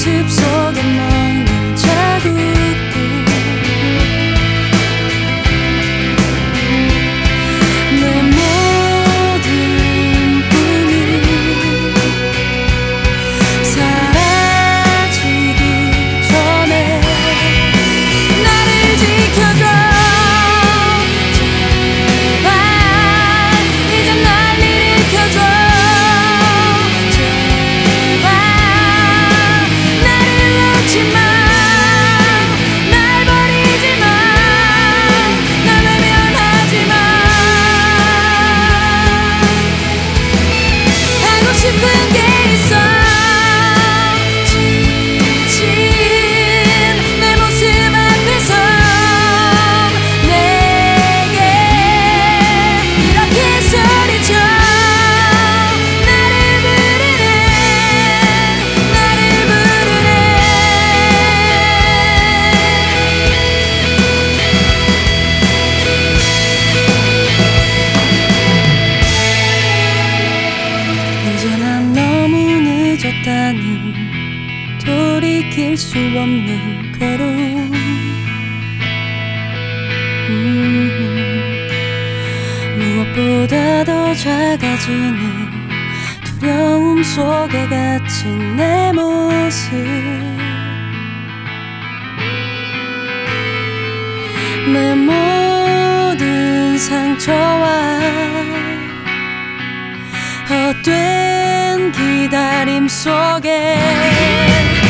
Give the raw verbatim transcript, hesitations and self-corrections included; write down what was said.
모습 속에 먹는 자국들 내 모든 꿈이 사라지기 전에 나를 지켜줘. 제발 이제 날 일으켜줘. 제발 나를 놓지 마. 날 버리지 마. 날 외면하지 마. 하고 싶은 게 있어. 지친 내 모습 앞에서 내게 이렇게 소리쳐. 나를 부르네. 나를 부르네. 이제 난 너무 늦었다니 돌이킬 수 없는 괴로움. 음, 무엇보다 더 작아지는 두려움 속에 갇힌 내 모습. 내 모든 상처와 헛된 기다림 속에